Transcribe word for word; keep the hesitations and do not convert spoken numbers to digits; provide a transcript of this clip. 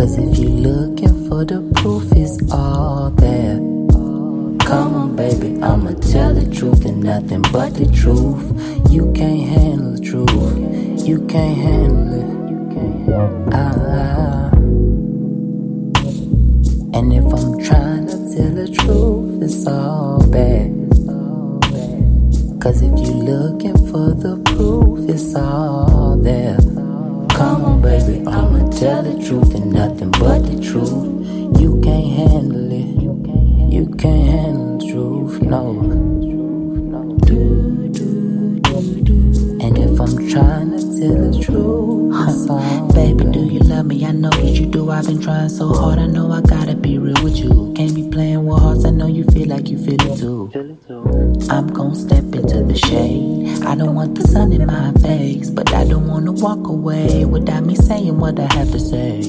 Cause if you looking for the proof, it's all there. Come on, baby, I'ma tell the truth and nothing but the truth. You can't handle the truth. You can't handle it. Ah. And if I'm trying to tell the truth, it's all bad. Cause if you looking for the proof, it's all there. Come on, baby, I'ma tell the truth and nothing but the truth. You can't handle it. You can't handle the truth, no. Do, do, do, do. And if I'm trying to tell the truth, it's all Baby, do you love me? I know that you do. I've been trying so hard. I know I gotta be real with you. Can't be playing with hearts. I know you feel like you feel it too. I'm gon' step into the shade. I don't want the sun in my face, but I don't wanna walk away without me saying what I have to say.